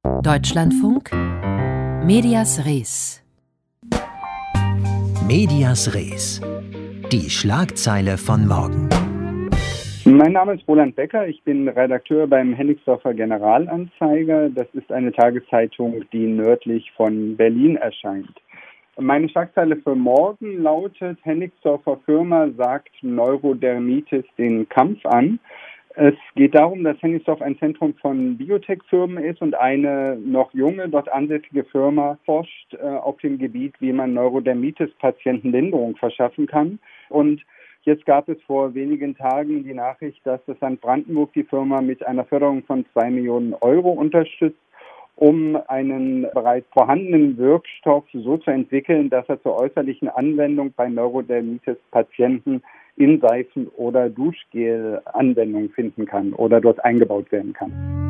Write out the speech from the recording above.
Deutschlandfunk Medias Res. Medias Res. Die Schlagzeile von morgen. Mein Name ist Roland Becker, ich bin Redakteur beim Hennigsdorfer Generalanzeiger. Das ist eine Tageszeitung, die nördlich von Berlin erscheint. Meine Schlagzeile für morgen lautet: Hennigsdorfer Firma sagt Neurodermitis den Kampf an. Es geht darum, dass Hennigsdorf ein Zentrum von Biotech-Firmen ist und eine noch junge, dort ansässige Firma forscht auf dem Gebiet, wie man Neurodermitis-Patienten Linderung verschaffen kann. Und jetzt gab es vor wenigen Tagen die Nachricht, dass das Land Brandenburg die Firma mit einer Förderung von 2 Millionen Euro unterstützt, um einen bereits vorhandenen Wirkstoff so zu entwickeln, dass er zur äußerlichen Anwendung bei Neurodermitis-Patienten in Seifen oder Duschgel Anwendung finden kann oder dort eingebaut werden kann.